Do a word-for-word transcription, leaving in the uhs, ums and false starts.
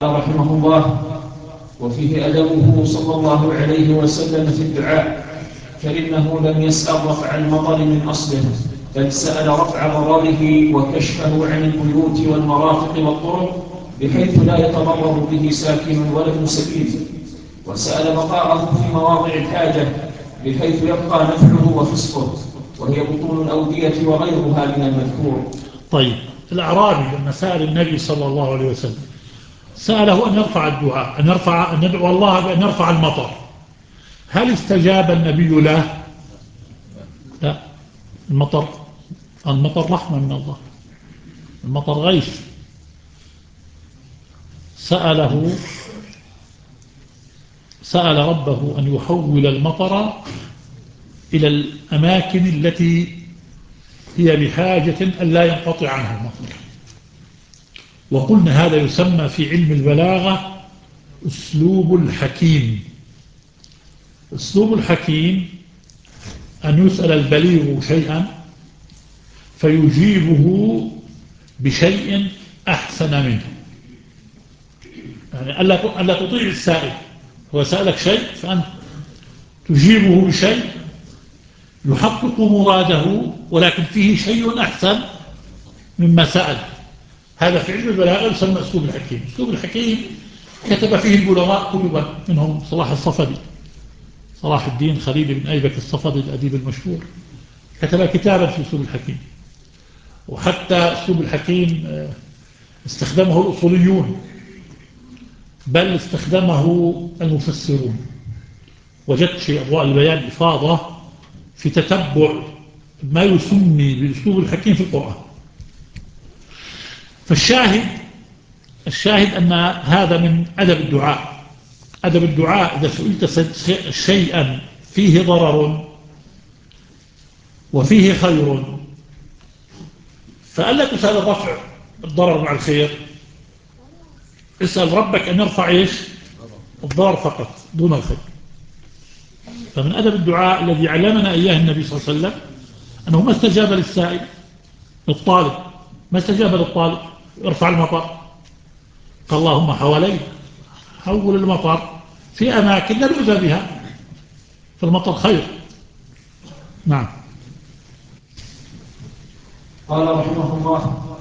رحمه الله. وفيه أدبه صلى الله عليه وسلم في الدعاء، فإنه لم يسأل رفع المطر من أصله، بل سأل رفع ضرره وكشفه عن البيوت والمرافق والطرق بحيث لا يتضرر به ساكن ولا سبيل، وسأل بقاءه في مواضع الحاجة بحيث يبقى نفعه وفسقه، وهي بطون الأودية وغيرها من المذكور. طيب، الأعرابي لما سأل النبي صلى الله عليه وسلم سأله أن يرفع الدعاء، أن يرفع أن يدعو الله بأن يرفع المطر، هل استجاب النبي له؟ لا. المطر المطر رحمة من الله، المطر غيث. سأله سأل ربه أن يحول المطر إلى الأماكن التي هي بحاجة أن لا ينقطع عنها المطر. وقلنا هذا يسمى في علم البلاغة أسلوب الحكيم. أسلوب الحكيم أن يسأل البليغ شيئا فيجيبه بشيء أحسن منه، يعني ألا تطيع السائل، هو سألك شيء فأنت تجيبه بشيء يحقق مراده ولكن فيه شيء أحسن مما سأل. هذا في علم البلاغة يسمى أسلوب الحكيم. أسلوب الحكيم كتب فيه البلغاء كتبا، منهم صلاح الصفدي، صلاح الدين خليل بن أيبك الصفدي الأديب المشهور، كتب كتابا في أسلوب الحكيم. وحتى أسلوب الحكيم استخدمه الأصوليون، بل استخدمه المفسرون. وجدت في أضواء البيان إفاضة في تتبع ما يسمي بأسلوب الحكيم في القرآن. فالشاهد الشاهد أن هذا من أدب الدعاء. أدب الدعاء إذا سئلت شيئا فيه ضرر وفيه خير فألا تسأل الرفع الضرر مع الخير، اسأل ربك أن يرفع إيش؟ الضرر فقط دون الخير. فمن أدب الدعاء الذي علمنا إياه النبي صلى الله عليه وسلم أنه ما استجاب للسائل للطالب، ما استجاب للطالب ارفع المطر، قال اللهم حوالي حول المطر في أماكن لا يؤذى بها، فالمطر خير. نعم. قال رحمه الله.